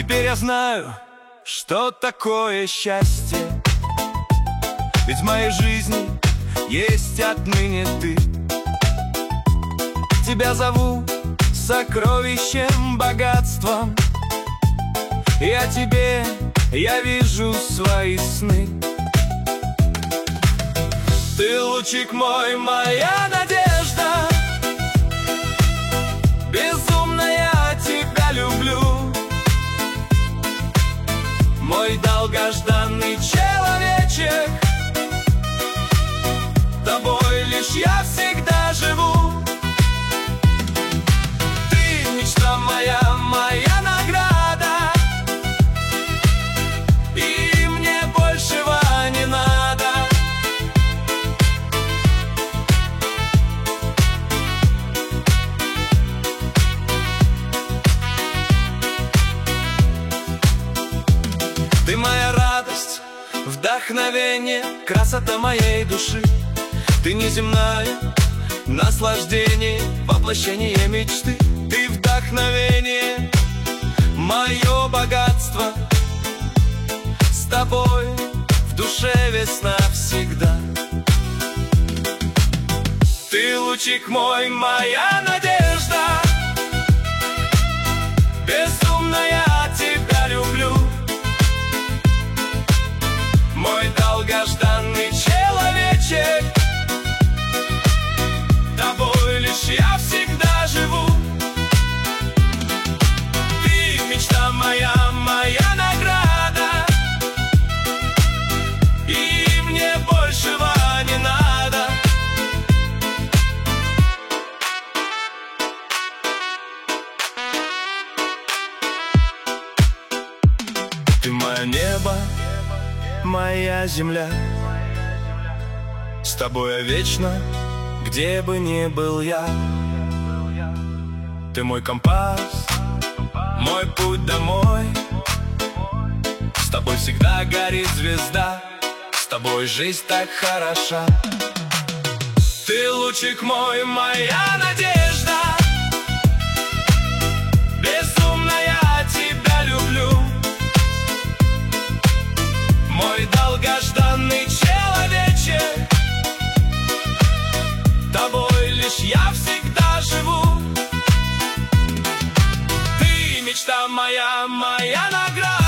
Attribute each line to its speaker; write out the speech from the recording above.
Speaker 1: Теперь я знаю, что такое счастье. Ведь в моей жизни есть отныне ты. Тебя зову сокровищем, богатством, и о тебе я вижу свои сны. Ты лучик мой, моя надежда, безумно я тебя люблю. Мой долгожданный человечек, тобой лишь я всегда живу. Ты мечта моя, моя награда, и мне большего не надо. Ты моя радость, вдохновение, красота моей души. Ты неземное наслаждение, воплощение мечты. Ты вдохновение, мое богатство. С тобой в душе весна всегда. Ты лучик мой, моя надежда, безумно я тебя люблю. Мой долгожданный человечек, тобой лишь я всегда живу. Ты мечта моя, моя награда, и мне большего не надо. Ты мое небо, моя земля, с тобой я вечно, где бы ни был я. Ты мой компас, мой путь домой. С тобой всегда горит звезда, с тобой жизнь так хороша. Ты лучик мой, моя надежда, безумно я тебя люблю. Мой долгожданный человечек, тобой лишь я всегда живу. Ты мечта моя, моя награда.